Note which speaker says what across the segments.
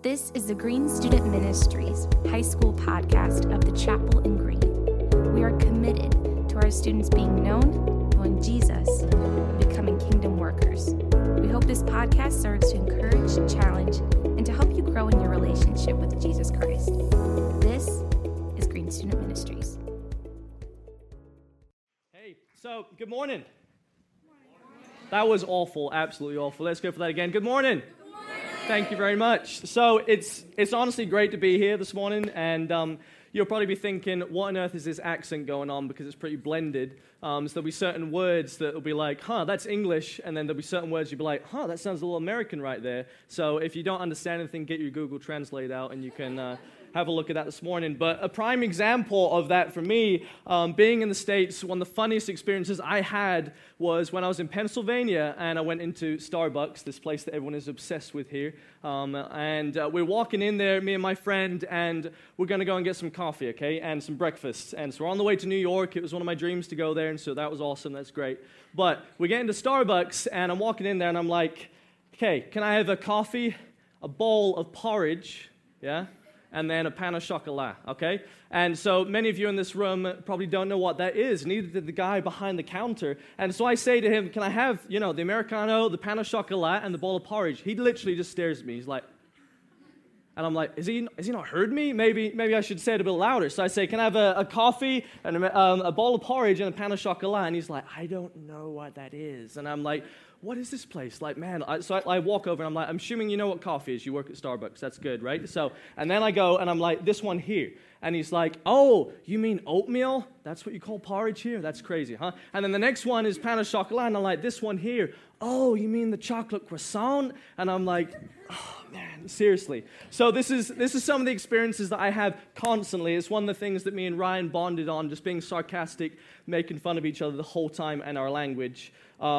Speaker 1: This is the Green Student Ministries high school podcast of the Chapel in Green. We are committed to our students being known, knowing Jesus, and becoming kingdom workers. We hope this podcast serves to encourage, challenge, and to help you grow in your relationship with Jesus Christ. This is Green Student Ministries.
Speaker 2: Hey, so good morning. That was awful, absolutely awful. Let's go for that again. Good morning. Thank you very much. So it's honestly great to be here this morning, and you'll probably be thinking, what on earth is this accent going on, because it's pretty blended. So there'll be certain words that will be like, that's English, and then there'll be certain words you'll be like, that sounds a little American right there. So if you don't understand anything, get your Google Translate out, and you can have a look at that this morning. But a prime example of that for me, being in the States, one of the funniest experiences I had was when I was in Pennsylvania, and I went into Starbucks, this place that everyone is obsessed with here. And we're walking in there, me and my friend, and we're going to go and get some coffee, okay, and some breakfast. And so we're on the way to New York. It was one of my dreams to go there, and so that was awesome. That's great. But we get into Starbucks, and I'm walking in there, and I'm like, okay, can I have a coffee, a bowl of porridge, yeah, and then a pan of chocolat, okay? And so many of you in this room probably don't know what that is, neither did the guy behind the counter. And so I say to him, can I have, the Americano, the pan of chocolat, and the bowl of porridge? He literally just stares at me. He's like, and I'm like, has he not heard me? Maybe I should say it a bit louder. So I say, can I have a coffee, and a bowl of porridge, and a pan of chocolat? And he's like, I don't know what that is. And I'm like, what is this place? Like, man, so I walk over, and I'm like, I'm assuming you know what coffee is. You work at Starbucks. That's good, right? So, and then I go, and I'm like, this one here. And he's like, oh, you mean oatmeal? That's what you call porridge here? That's crazy, huh? And then the next one is pan of chocolat, and I'm like, this one here. Oh, you mean the chocolate croissant? And I'm like, oh, man, seriously. So this is some of the experiences that I have constantly. It's one of the things that me and Ryan bonded on, just being sarcastic, making fun of each other the whole time, and our language.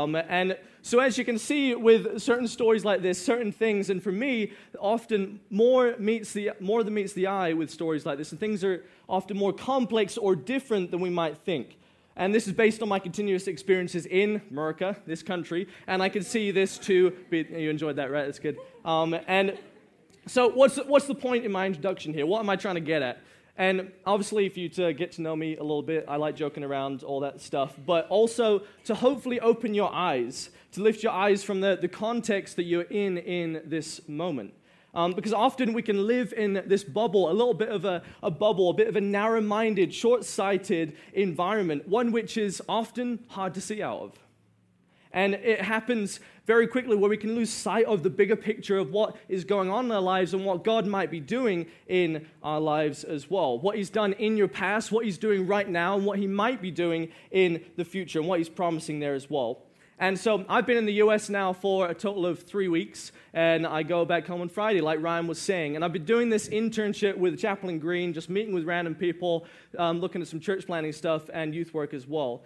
Speaker 2: And so as you can see with certain stories like this, certain things, and for me, often more than meets the eye with stories like this, and things are often more complex or different than we might think. And this is based on my continuous experiences in America, this country, and I can see this too. You enjoyed that, right? That's good. And so what's the point in my introduction here? What am I trying to get at? And obviously, for you to get to know me a little bit, I like joking around, all that stuff, but also to hopefully open your eyes, to lift your eyes from the context that you're in this moment. Because often we can live in this bubble, a little bit of a bubble, a bit of a narrow-minded, short-sighted environment, one which is often hard to see out of. And it happens very quickly where we can lose sight of the bigger picture of what is going on in our lives and what God might be doing in our lives as well. What He's done in your past, what He's doing right now, and what He might be doing in the future, and what He's promising there as well. And so I've been in the U.S. now for a total of 3 weeks, and I go back home on Friday, like Ryan was saying. And I've been doing this internship with Chapel in Green, just meeting with random people, looking at some church planting stuff and youth work as well.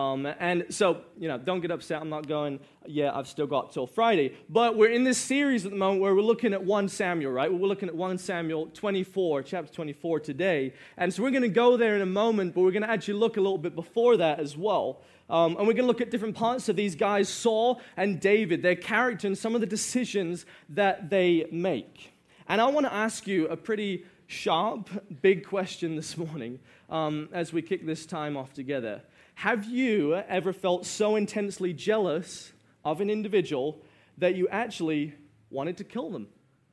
Speaker 2: And so, don't get upset. I'm not going, I've still got till Friday. But we're in this series at the moment where we're looking at 1 Samuel, right? We're looking at 1 Samuel 24, chapter 24 today. And so we're going to go there in a moment, but we're going to actually look a little bit before that as well. And we're going to look at different parts of these guys, Saul and David, their character and some of the decisions that they make. And I want to ask you a pretty sharp, big question this morning as we kick this time off together. Have you ever felt so intensely jealous of an individual that you actually wanted to kill them?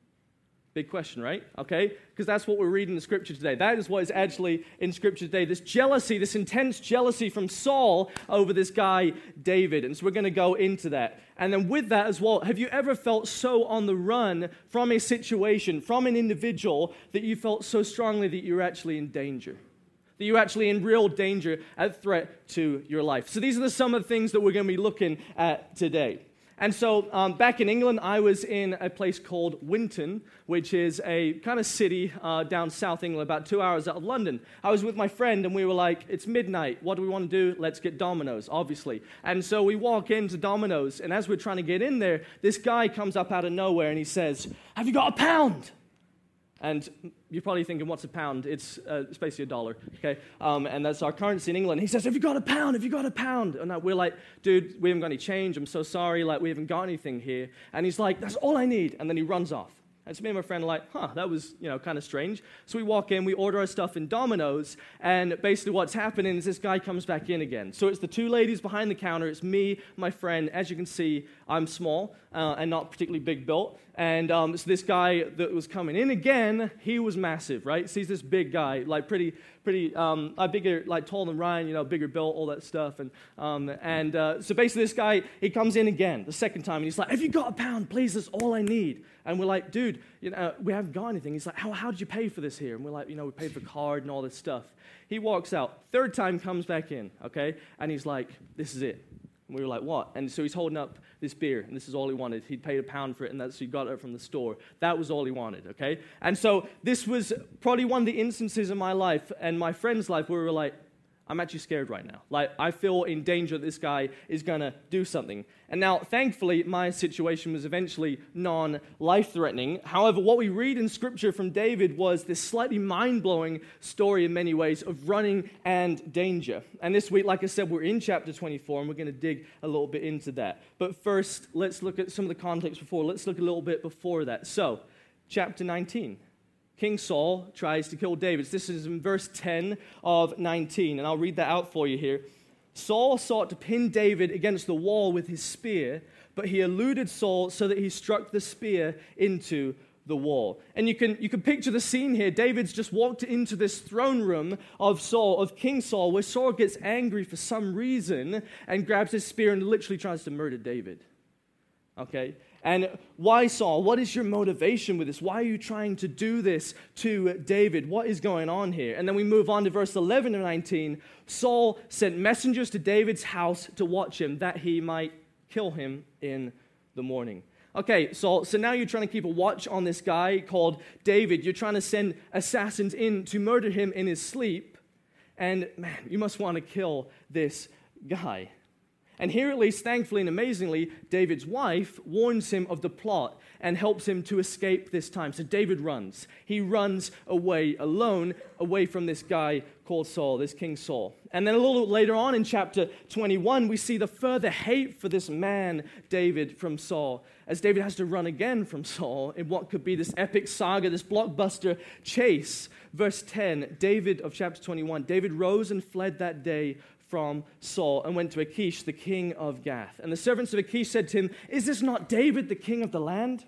Speaker 2: Big question, right? Okay? Because that's what we're reading in the Scripture today. That is what is actually in Scripture today. This jealousy, this intense jealousy from Saul over this guy, David. And so we're going to go into that. And then with that as well, have you ever felt so on the run from a situation, from an individual, that you felt so strongly that you're actually in danger? That you're actually in real danger, at threat to your life. So these are some of the things that we're going to be looking at today. And so back in England, I was in a place called Winton, which is a kind of city down South England, about 2 hours out of London. I was with my friend, and we were like, it's midnight. What do we want to do? Let's get Domino's, obviously. And so we walk into Domino's, and as we're trying to get in there, this guy comes up out of nowhere, and he says, have you got a pound? And you're probably thinking, what's a pound? It's basically $1, okay? And that's our currency in England. He says, have you got a pound? Have you got a pound? And we're like, dude, we haven't got any change. I'm so sorry. Like, we haven't got anything here. And he's like, that's all I need. And then he runs off. And so me and my friend are like, that was, kind of strange. So we walk in, we order our stuff in Domino's, and basically what's happening is this guy comes back in again. So it's the two ladies behind the counter, it's me, my friend. As you can see, I'm small and not particularly big built. And so this guy that was coming in again, he was massive, right? So he's this big guy, like pretty, bigger, like taller than Ryan, bigger built, all that stuff. And so basically this guy, he comes in again the second time, and he's like, "Have you got £1, please? That's all I need." And we're like, "Dude, we haven't got anything." He's like, how did you pay for this here? And we're like, we paid for card and all this stuff. He walks out. Third time comes back in, okay? And he's like, "This is it." And we were like, "What?" And so he's holding up this beer, and this is all he wanted. He'd paid £1 for it, and he got it from the store. That was all he wanted, okay? And so this was probably one of the instances in my life and my friend's life where we were like, I'm actually scared right now. Like, I feel in danger that this guy is going to do something. And now, thankfully, my situation was eventually non-life-threatening. However, what we read in Scripture from David was this slightly mind-blowing story in many ways of running and danger. And this week, like I said, we're in chapter 24, and we're going to dig a little bit into that. But first, let's look at some of the context before. Let's look a little bit before that. So, chapter 19. King Saul tries to kill David. This is in verse 10 of 19, and I'll read that out for you here. Saul sought to pin David against the wall with his spear, but he eluded Saul so that he struck the spear into the wall. And you can picture the scene here. David's just walked into this throne room of King Saul, where Saul gets angry for some reason and grabs his spear and literally tries to murder David. Okay? And why, Saul? What is your motivation with this? Why are you trying to do this to David? What is going on here? And then we move on to verse 11 and 19. Saul sent messengers to David's house to watch him, that he might kill him in the morning. Okay, Saul, so now you're trying to keep a watch on this guy called David. You're trying to send assassins in to murder him in his sleep. And man, you must want to kill this guy. And here, at least, thankfully and amazingly, David's wife warns him of the plot and helps him to escape this time. So David runs. He runs away alone, away from this guy called Saul, this King Saul. And then a little later on in chapter 21, we see the further hate for this man, David, from Saul, as David has to run again from Saul in what could be this epic saga, this blockbuster chase. Verse 10, David of chapter 21, David rose and fled that day from Saul and went to Achish, the king of Gath. And the servants of Achish said to him, "Is this not David, the king of the land?"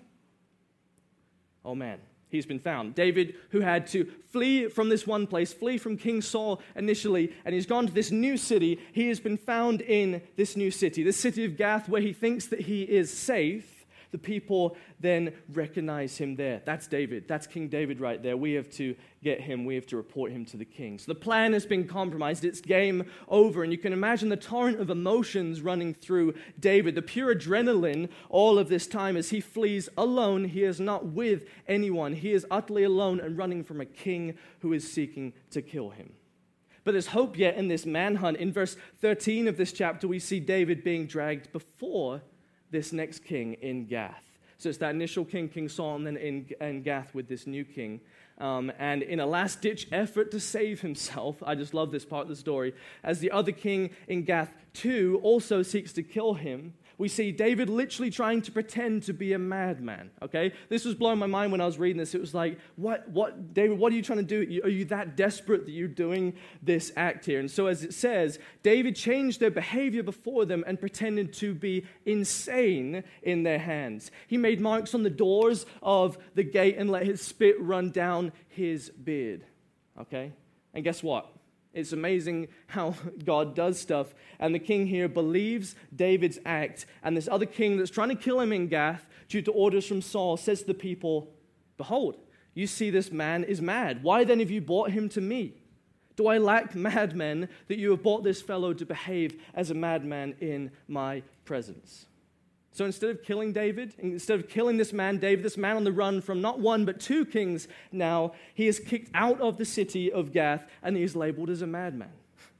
Speaker 2: Oh man, he's been found. David, who had to flee from this one place, flee from King Saul initially, and he's gone to this new city. He has been found in this new city, the city of Gath, where he thinks that he is safe. The people then recognize him there. That's David. That's King David right there. We have to get him. We have to report him to the king. So the plan has been compromised. It's game over. And you can imagine the torrent of emotions running through David, the pure adrenaline all of this time as he flees alone. He is not with anyone. He is utterly alone and running from a king who is seeking to kill him. But there's hope yet in this manhunt. In verse 13 of this chapter, we see David being dragged before this next king in Gath. So it's that initial king, King Saul, and then in Gath with this new king. And in a last-ditch effort to save himself, I just love this part of the story, as the other king in Gath too also seeks to kill him, we see David literally trying to pretend to be a madman, okay? This was blowing my mind when I was reading this. It was like, what, David, what are you trying to do? Are you that desperate that you're doing this act here? And so as it says, David changed their behavior before them and pretended to be insane in their hands. He made marks on the doors of the gate and let his spit run down his beard, okay? And guess what? It's amazing how God does stuff. And the king here believes David's act. And this other king that's trying to kill him in Gath, due to orders from Saul, says to the people, "Behold, you see this man is mad. Why then have you brought him to me? Do I lack madmen that you have brought this fellow to behave as a madman in my presence?" So instead of killing David, instead of killing this man David, this man on the run from not one but two kings now, he is kicked out of the city of Gath and he is labeled as a madman.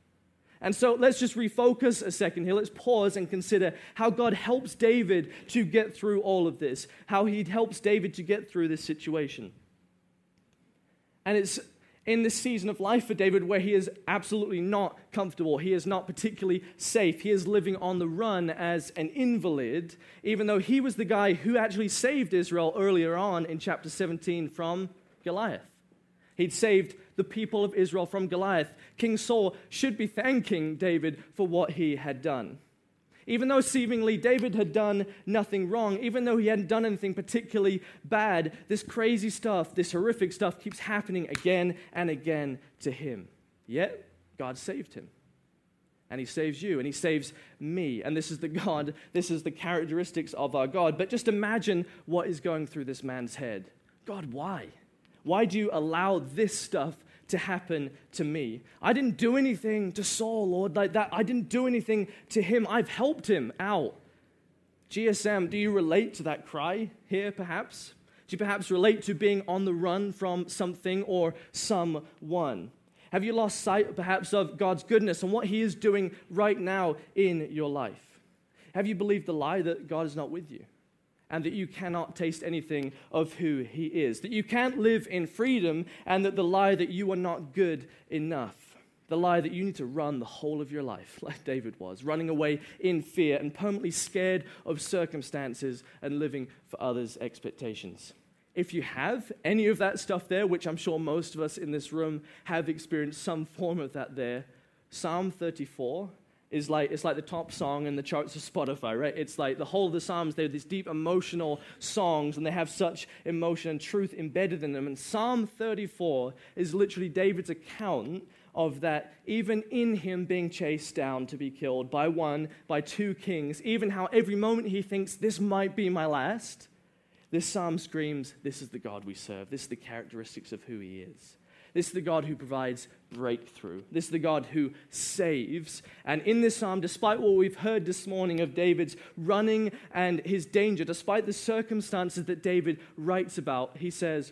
Speaker 2: And so let's just refocus a second here. Let's pause and consider how God helps David to get through all of this, how he helps David to get through this situation. And in this season of life for David where he is absolutely not comfortable. He is not particularly safe. He is living on the run as an invalid, even though he was the guy who actually saved Israel earlier on in chapter 17 from Goliath. He'd saved the people of Israel from Goliath. King Saul should be thanking David for what he had done. Even though seemingly David had done nothing wrong, even though he hadn't done anything particularly bad, this crazy stuff, this horrific stuff keeps happening again and again to him. Yet, God saved him. And he saves you, and he saves me. And this is the characteristics of our God. But just imagine what is going through this man's head. God, why? Why do you allow this stuff to happen to me? I didn't do anything to Saul, Lord, like that. I didn't do anything to him. I've helped him out. GSM, do you relate to that cry here, perhaps? Do you perhaps relate to being on the run from something or someone? Have you lost sight, perhaps, of God's goodness and what he is doing right now in your life? Have you believed the lie that God is not with you? And that you cannot taste anything of who he is, that you can't live in freedom, and that the lie that you are not good enough, the lie that you need to run the whole of your life, like David was, running away in fear and permanently scared of circumstances and living for others' expectations. If you have any of that stuff there, which I'm sure most of us in this room have experienced some form of that there, Psalm 34 it's like the top song in the charts of Spotify, right? It's like the whole of the Psalms, they're these deep emotional songs, and they have such emotion and truth embedded in them. And Psalm 34 is literally David's account of that, even in him being chased down to be killed by one, by two kings, even how every moment he thinks, this might be my last, this psalm screams, this is the God we serve. This is the characteristics of who he is. This is the God who provides breakthrough. This is the God who saves. And in this psalm, despite what we've heard this morning of David's running and his danger, despite the circumstances that David writes about, he says,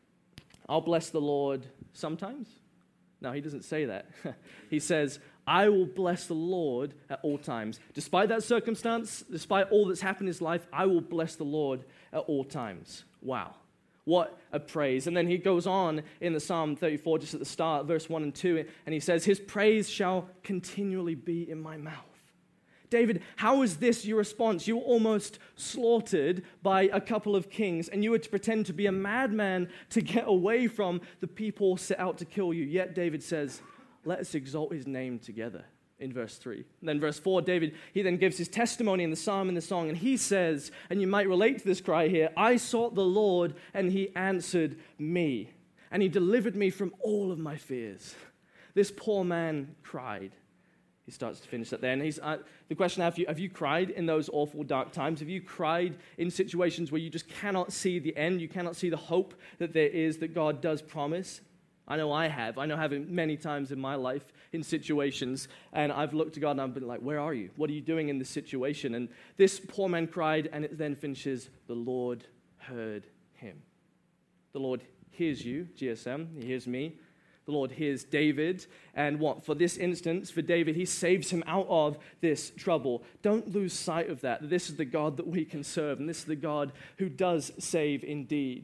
Speaker 2: I'll bless the Lord sometimes. No, he doesn't say that. He says, I will bless the Lord at all times. Despite that circumstance, despite all that's happened in his life, I will bless the Lord at all times. Wow. What a praise. And then he goes on in the Psalm 34, just at the start, verse 1 and 2, and he says, his praise shall continually be in my mouth. David, how is this your response? You were almost slaughtered by a couple of kings, and you were to pretend to be a madman to get away from the people set out to kill you. Yet David says, let us exalt his name together. In verse 3. And then verse 4, David, he then gives his testimony in the psalm and the song, and he says, and you might relate to this cry here, I sought the Lord, and he answered me, and he delivered me from all of my fears. This poor man cried. He starts to finish that there, and the question, have you cried in those awful dark times? Have you cried in situations where you just cannot see the end, you cannot see the hope that there is, that God does promise? I know I have. I know I have many times in my life in situations, and I've looked to God and I've been like, where are you? What are you doing in this situation? And this poor man cried, and it then finishes, the Lord heard him. The Lord hears you, GSM. He hears me. The Lord hears David. And what? For this instance, for David, he saves him out of this trouble. Don't lose sight of that. This is the God that we can serve, and this is the God who does save indeed.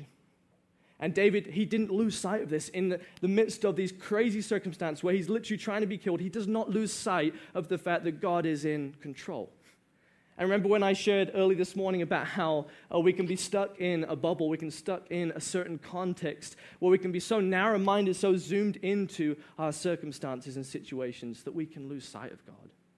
Speaker 2: And David, he didn't lose sight of this in the midst of these crazy circumstances where he's literally trying to be killed. He does not lose sight of the fact that God is in control. And remember when I shared early this morning about how we can be stuck in a bubble, we can stuck in a certain context where we can be so narrow-minded, so zoomed into our circumstances and situations that we can lose sight of God.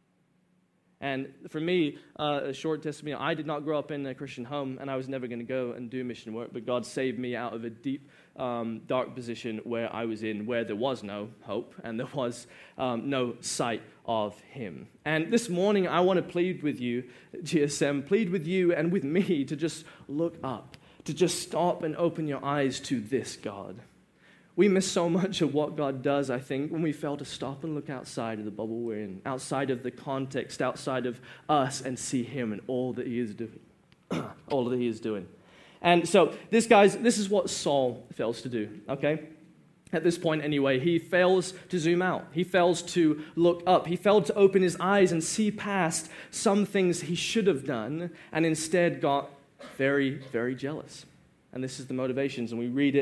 Speaker 2: And for me, a short testimony, I did not grow up in a Christian home, and I was never going to go and do mission work, but God saved me out of a deep, dark position where I was in, where there was no hope, and there was no sight of him. And this morning, I want to plead with you, GSM, plead with you and with me to just look up, to just stop and open your eyes to this God. We miss so much of what God does, I think, when we fail to stop and look outside of the bubble we're in, outside of the context, outside of us, and see him and all that he is doing. All that he is doing. And so this is what Saul fails to do, okay? At this point anyway, he fails to zoom out. He fails to look up. He failed to open his eyes and see past some things he should have done, and instead got very, very jealous. And this is the motivations, and we read it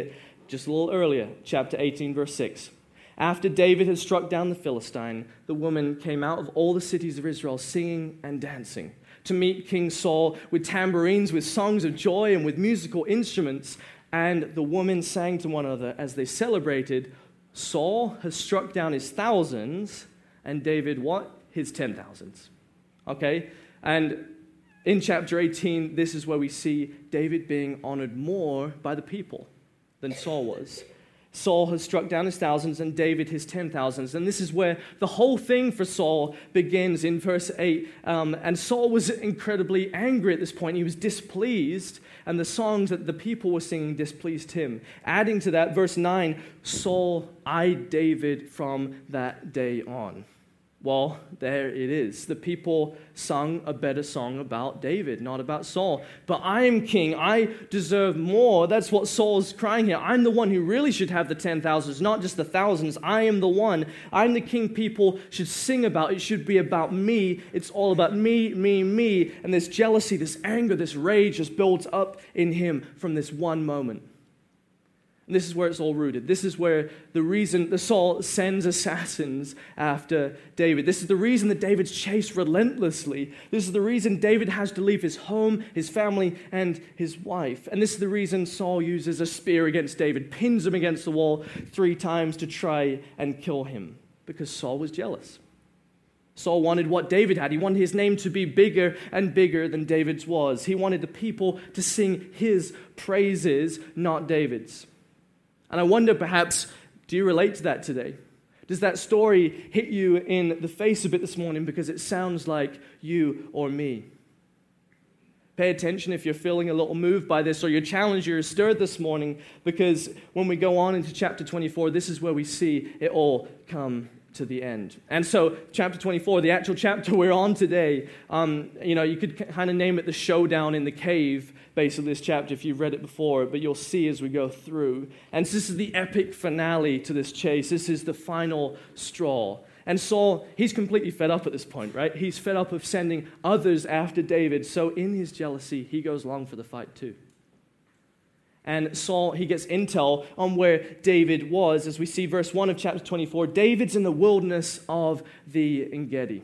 Speaker 2: just a little earlier, chapter 18, verse 6. After David had struck down the Philistine, the woman came out of all the cities of Israel singing and dancing to meet King Saul with tambourines, with songs of joy, and with musical instruments. And the women sang to one another as they celebrated, Saul has struck down his thousands, and David, what? His 10,000s. Okay? And in chapter 18, this is where we see David being honored more by the people than Saul was. Saul has struck down his thousands and David his 10,000s. And this is where the whole thing for Saul begins in verse 8. And Saul was incredibly angry at this point. He was displeased, and the songs that the people were singing displeased him. Adding to that, verse 9, Saul eyed David from that day on. Well, there it is. The people sung a better song about David, not about Saul. But I am king. I deserve more. That's what Saul's crying here. I'm the one who really should have the 10,000s, not just the thousands. I am the one. I'm the king people should sing about. It should be about me. It's all about me, me, me. And this jealousy, this anger, this rage just builds up in him from this one moment. And this is where it's all rooted. This is where the reason that Saul sends assassins after David. This is the reason that David's chased relentlessly. This is the reason David has to leave his home, his family, and his wife. And this is the reason Saul uses a spear against David, pins him against the wall 3 times to try and kill him, because Saul was jealous. Saul wanted what David had. He wanted his name to be bigger and bigger than David's was. He wanted the people to sing his praises, not David's. And I wonder, perhaps, do you relate to that today? Does that story hit you in the face a bit this morning because it sounds like you or me? Pay attention if you're feeling a little moved by this, or you're challenged, you're stirred this morning, because when we go on into chapter 24, this is where we see it all come to the end. And so, chapter 24, the actual chapter we're on today, you could kind of name it the showdown in the cave, basically, this chapter, if you've read it before, but you'll see as we go through. And this is the epic finale to this chase. This is the final straw. And Saul, he's completely fed up at this point, right? He's fed up of sending others after David, so in his jealousy, he goes along for the fight too. And Saul, he gets intel on where David was. As we see verse 1 of chapter 24, David's in the wilderness of the En-Gedi.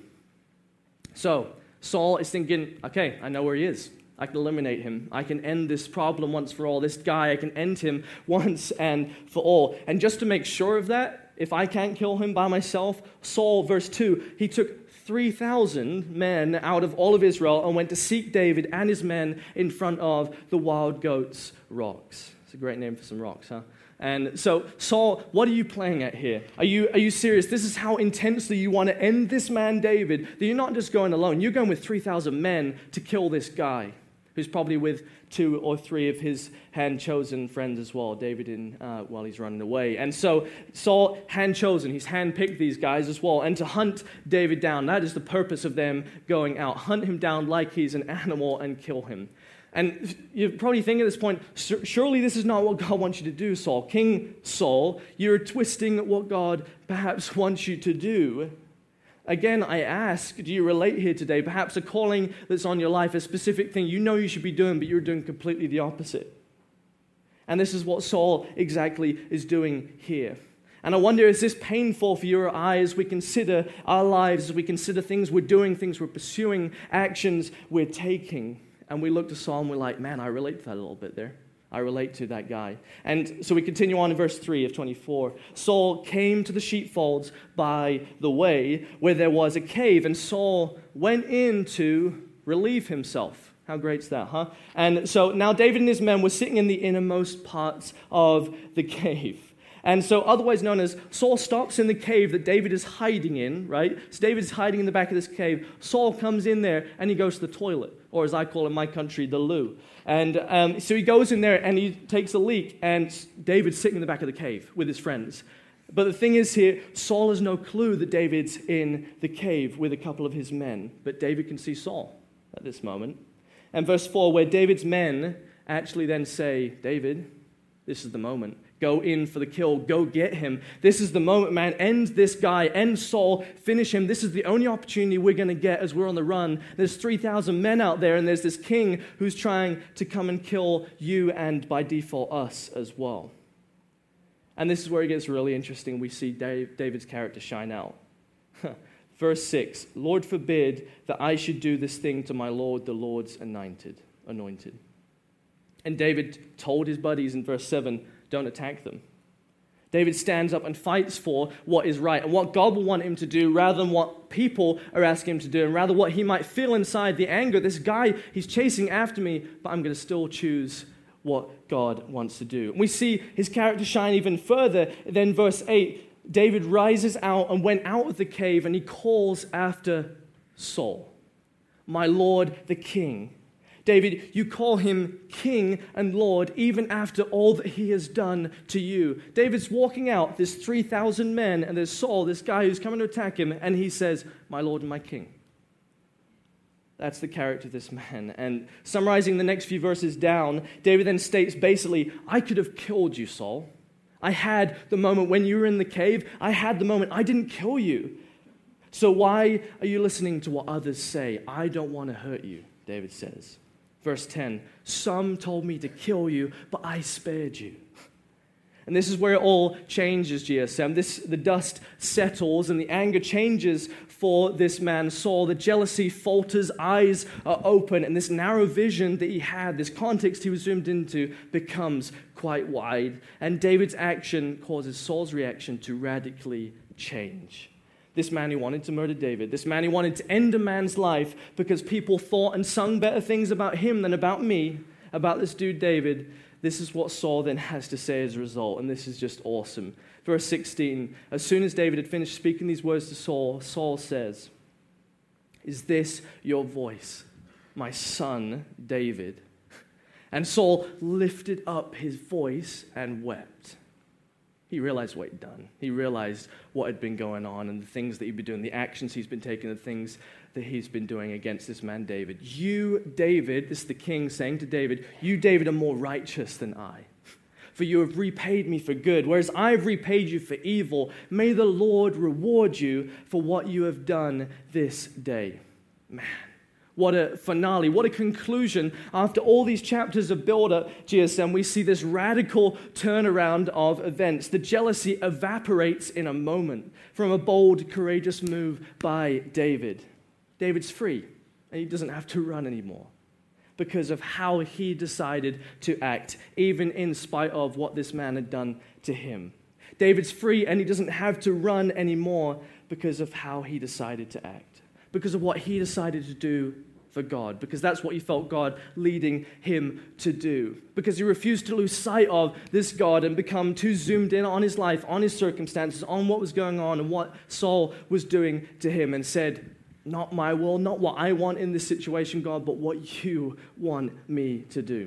Speaker 2: So Saul is thinking, okay, I know where he is. I can eliminate him. I can end this problem once for all. This guy, I can end him once and for all. And just to make sure of that, if I can't kill him by myself, Saul, verse 2, he took 3,000 men out of all of Israel and went to seek David and his men in front of the Wild Goats Rocks. It's a great name for some rocks, huh? And so, Saul, what are you playing at here? Are you serious? This is how intensely you want to end this man, David, that you're not just going alone. You're going with 3,000 men to kill this guy, who's probably with 2 or 3 of his hand-chosen friends as well, David while he's running away. And so Saul, hand-chosen, he's hand-picked these guys as well. And to hunt David down, that is the purpose of them going out. Hunt him down like he's an animal and kill him. And you're probably thinking at this point, surely this is not what God wants you to do, Saul. King Saul, you're twisting what God perhaps wants you to do. Again, I ask, do you relate here today? Perhaps a calling that's on your life, a specific thing you know you should be doing, but you're doing completely the opposite. And this is what Saul exactly is doing here. And I wonder, is this painful for your eyes as we consider our lives, as we consider things we're doing, things we're pursuing, actions we're taking? And we look to Saul and we're like, man, I relate to that a little bit there. I relate to that guy. And so we continue on in verse 3 of 24. Saul came to the sheepfolds by the way where there was a cave, and Saul went in to relieve himself. How great's that, huh? And so now David and his men were sitting in the innermost parts of the cave. And so otherwise known as, Saul stops in the cave that David is hiding in, right? So David is hiding in the back of this cave. Saul comes in there and he goes to the toilet, or as I call in my country, the loo. And so he goes in there and he takes a leak, and David's sitting in the back of the cave with his friends. But the thing is here, Saul has no clue that David's in the cave with a couple of his men. But David can see Saul at this moment. And verse 4, where David's men actually then say, David, this is the moment. Go in for the kill. Go get him. This is the moment, man. End this guy. End Saul. Finish him. This is the only opportunity we're going to get as we're on the run. There's 3,000 men out there, and there's this king who's trying to come and kill you and, by default, us as well. And this is where it gets really interesting. We see David's character shine out. Verse 6, Lord forbid that I should do this thing to my Lord, the Lord's anointed. And David told his buddies in verse 7, don't attack them. David stands up and fights for what is right and what God will want him to do rather than what people are asking him to do, and rather what he might feel inside the anger. This guy, he's chasing after me, but I'm going to still choose what God wants to do. And we see his character shine even further. Then verse 8, David rises out and went out of the cave, and he calls after Saul, my Lord the King. David, you call him King and Lord even after all that he has done to you. David's walking out, there's 3,000 men, and there's Saul, this guy who's coming to attack him, and he says, my Lord and my King. That's the character of this man. And summarizing the next few verses down, David then states basically, I could have killed you, Saul. I had the moment when you were in the cave. I had the moment. I didn't kill you. So why are you listening to what others say? I don't want to hurt you, David says. Verse 10, some told me to kill you, but I spared you. And this is where it all changes, GSM. The dust settles and the anger changes for this man, Saul. The jealousy falters, eyes are open, and this narrow vision that he had, this context he was zoomed into, becomes quite wide. And David's action causes Saul's reaction to radically change. This man who wanted to murder David, this man who wanted to end a man's life because people thought and sung better things about him than about me, about this dude David. This is what Saul then has to say as a result, and this is just awesome. Verse 16, as soon as David had finished speaking these words to Saul, Saul says, is this your voice, my son David? And Saul lifted up his voice and wept. He realized what he'd done. He realized what had been going on and the things that he'd been doing, the actions he's been taking, the things that he's been doing against this man David. You, David, this is the king saying to David, you, David, are more righteous than I. For you have repaid me for good, whereas I have repaid you for evil. May the Lord reward you for what you have done this day. Man. What a finale, what a conclusion. After all these chapters of build-up, GSM, we see this radical turnaround of events. The jealousy evaporates in a moment from a bold, courageous move by David. David's free, and he doesn't have to run anymore because of how he decided to act, even in spite of what this man had done to him. David's free, and he doesn't have to run anymore because of how he decided to act. Because of what he decided to do for God, because that's what he felt God leading him to do, because he refused to lose sight of this God and become too zoomed in on his life, on his circumstances, on what was going on and what Saul was doing to him, and said, not my will, not what I want in this situation, God, but what you want me to do.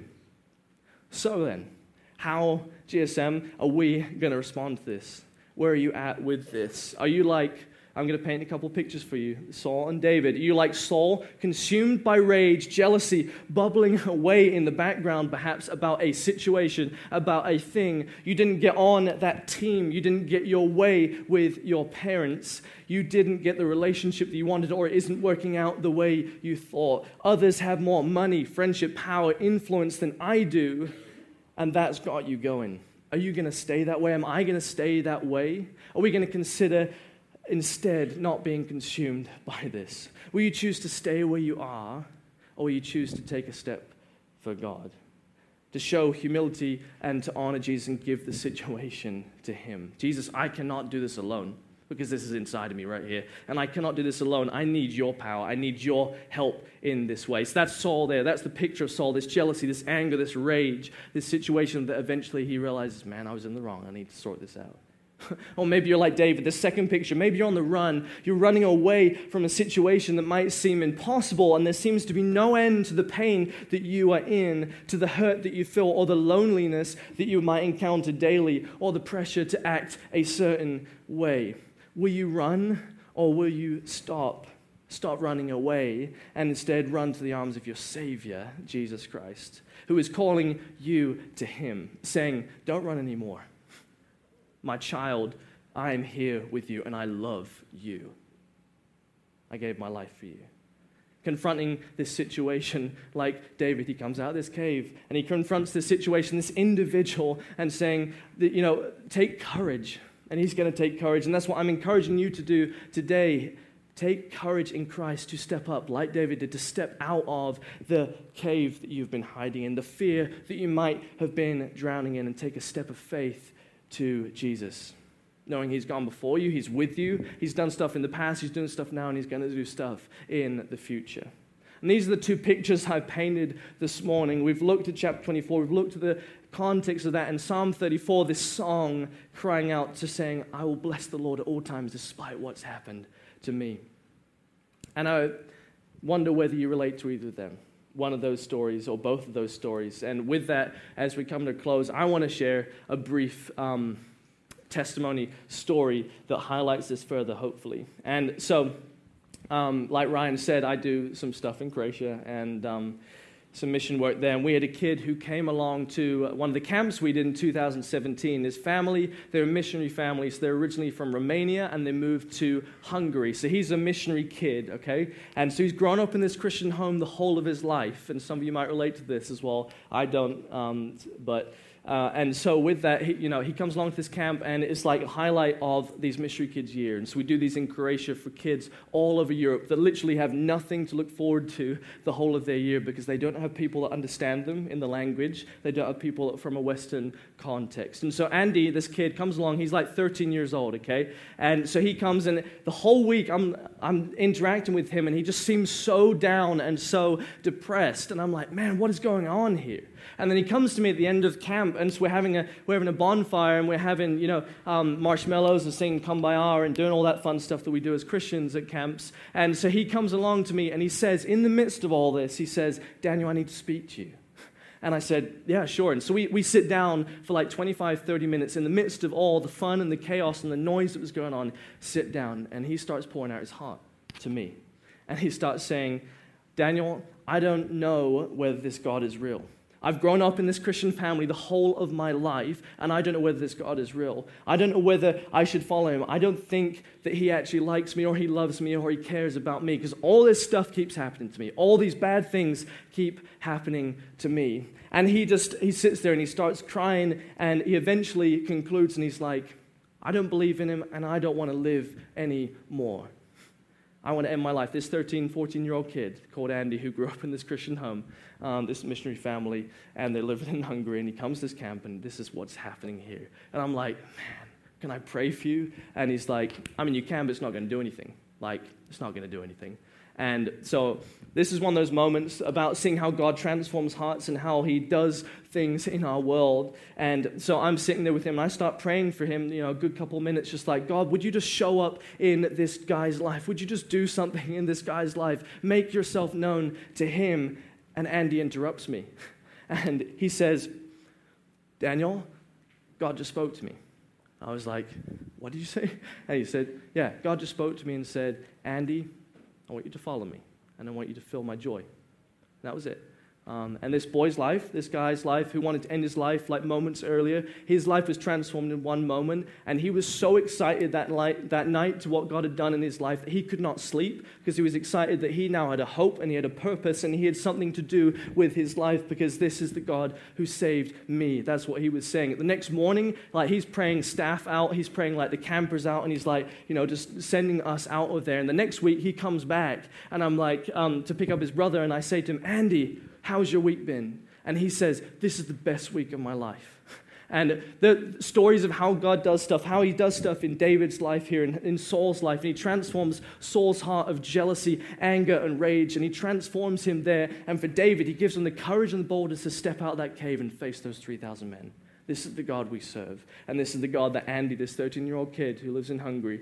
Speaker 2: So then, how, GSM, are we going to respond to this? Where are you at with this? Are you like, I'm going to paint a couple pictures for you, Saul and David. Are you like Saul, consumed by rage, jealousy, bubbling away in the background, perhaps about a situation, about a thing? You didn't get on that team. You didn't get your way with your parents. You didn't get the relationship that you wanted, or it isn't working out the way you thought. Others have more money, friendship, power, influence than I do, and that's got you going. Are you going to stay that way? Am I going to stay that way? Are we going to consider instead not being consumed by this? Will you choose to stay where you are, or will you choose to take a step for God? To show humility and to honor Jesus and give the situation to him. Jesus, I cannot do this alone, because this is inside of me right here. And I cannot do this alone. I need your power. I need your help in this way. So that's Saul there. That's the picture of Saul, this jealousy, this anger, this rage, this situation that eventually he realizes, man, I was in the wrong. I need to sort this out. Or maybe you're like David, the second picture. Maybe you're on the run. You're running away from a situation that might seem impossible, and there seems to be no end to the pain that you are in, to the hurt that you feel, or the loneliness that you might encounter daily, or the pressure to act a certain way. Will you run, or will you stop running away and instead run to the arms of your Savior, Jesus Christ, who is calling you to him, saying, don't run anymore. My child, I am here with you, and I love you. I gave my life for you. confronting this situation like David. He comes out of this cave and he confronts this situation, this individual, and saying, that, take courage. And he's going to take courage. And that's what I'm encouraging you to do today. Take courage in Christ to step up, like David did, to step out of the cave that you've been hiding in, the fear that you might have been drowning in, and take a step of faith to Jesus. Knowing he's gone before you, he's with you, he's done stuff in the past, he's doing stuff now, and he's going to do stuff in the future. And these are the two pictures I painted this morning. We've looked at chapter 24, we've looked at the context of that, and Psalm 34, this song crying out to saying, I will bless the Lord at all times despite what's happened to me. And I wonder whether you relate to either of them, one of those stories or both of those stories. And with that, as we come to a close, I want to share a brief testimony story that highlights this further, hopefully. And so, like Ryan said, I do some stuff in Croatia and some mission work there. And we had a kid who came along to one of the camps we did in 2017. His family, they're a missionary family, so they're originally from Romania and they moved to Hungary. So he's a missionary kid, okay? And so he's grown up in this Christian home the whole of his life. And some of you might relate to this as well. I don't, and so with that, he comes along to this camp, and it's like a highlight of these missionary kids' year. And so we do these in Croatia for kids all over Europe that literally have nothing to look forward to the whole of their year because they don't have people that understand them in the language. They don't have people from a Western context. And so Andy, this kid, comes along. He's like 13 years old, okay? And so he comes, and the whole week I'm interacting with him, and he just seems so down and so depressed. And I'm like, man, what is going on here? And then he comes to me at the end of camp, and so we're having a bonfire, and we're having marshmallows and singing Kumbaya and doing all that fun stuff that we do as Christians at camps. And so he comes along to me, and he says, in the midst of all this, he says, Daniel, I need to speak to you. And I said, yeah, sure. And so we sit down for like 25, 30 minutes in the midst of all the fun and the chaos and the noise that was going on. Sit down, and he starts pouring out his heart to me. And he starts saying, Daniel, I don't know whether this God is real. I've grown up in this Christian family the whole of my life, and I don't know whether this God is real. I don't know whether I should follow him. I don't think that he actually likes me or he loves me or he cares about me, because all this stuff keeps happening to me. All these bad things keep happening to me. And he sits there and he starts crying, and he eventually concludes, and he's like, I don't believe in him, and I don't want to live anymore. I want to end my life. This 13, 14-year-old kid called Andy, who grew up in this Christian home, this missionary family, and they live in Hungary, and he comes to this camp, and this is what's happening here. And I'm like, man, can I pray for you? And he's like, I mean, you can, but it's not going to do anything. Like, it's not going to do anything. And so this is one of those moments about seeing how God transforms hearts and how he does things in our world. And so I'm sitting there with him, and I start praying for him, a good couple of minutes, just like, God, would you just show up in this guy's life? Would you just do something in this guy's life? Make yourself known to him. And Andy interrupts me. And he says, Daniel, God just spoke to me. I was like, what did you say? And he said, yeah, God just spoke to me and said, Andy, I want you to follow me, and I want you to feel my joy. And that was it. And this boy's life, this guy's life, who wanted to end his life like moments earlier, his life was transformed in one moment, and he was so excited that night to what God had done in his life that he could not sleep, because he was excited that he now had a hope and he had a purpose and he had something to do with his life, because this is the God who saved me. That's what he was saying. The next morning, like, he's praying staff out, he's praying like the campers out, and he's like, just sending us out of there. And the next week he comes back, and I'm like, to pick up his brother, and I say to him, Andy, how's your week been? And he says, this is the best week of my life. And the stories of how God does stuff, how he does stuff in David's life here, in Saul's life, and he transforms Saul's heart of jealousy, anger, and rage, and he transforms him there. And for David, he gives him the courage and the boldness to step out of that cave and face those 3,000 men. This is the God we serve. And this is the God that Andy, this 13-year-old kid who lives in Hungary,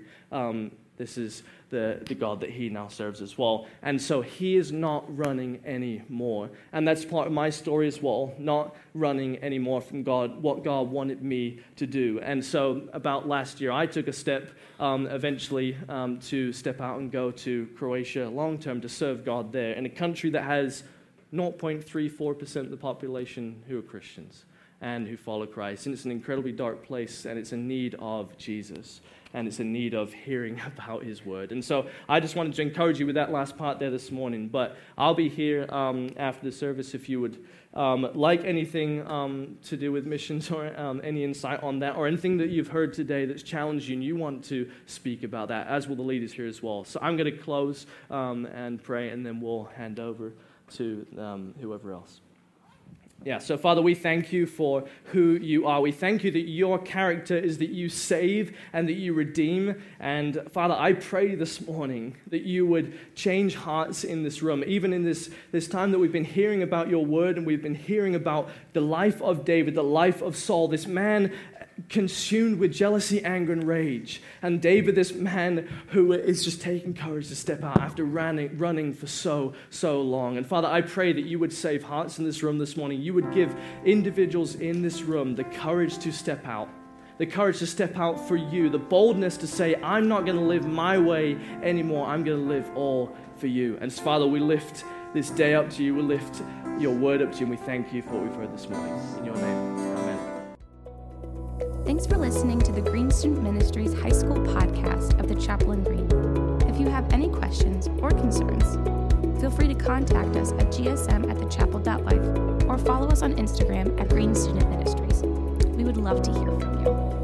Speaker 2: this is the God that he now serves as well. And so he is not running anymore. And that's part of my story as well, not running anymore from God, what God wanted me to do. And so about last year, I took a step eventually to step out and go to Croatia long-term to serve God there in a country that has 0.34% of the population who are Christians. and who follow Christ. And it's an incredibly dark place, and it's in need of Jesus, and it's in need of hearing about his word. And so I just wanted to encourage you with that last part there this morning. But I'll be here after the service if you would like anything to do with missions or any insight on that, or anything that you've heard today that's challenged you and you want to speak about that, as will the leaders here as well. So I'm going to close and pray, and then we'll hand over to whoever else. Yeah, so Father, we thank you for who you are. We thank you that your character is that you save and that you redeem. And Father, I pray this morning that you would change hearts in this room, even in this time that we've been hearing about your word, and we've been hearing about the life of David, the life of Saul, this man consumed with jealousy, anger, and rage. And David, this man who is just taking courage to step out after running for so long. And Father, I pray that you would save hearts in this room this morning. You would give individuals in this room the courage to step out. The courage to step out for you. The boldness to say, I'm not going to live my way anymore. I'm going to live all for you. And Father, we lift this day up to you. We lift your word up to you. And we thank you for what we've heard this morning. In your name, amen.
Speaker 1: Thanks for listening to the Green Student Ministries High School podcast of the Chapel in Green. If you have any questions or concerns, feel free to contact us at gsm@thechapel.life or follow us on Instagram at Green Student Ministries. We would love to hear from you.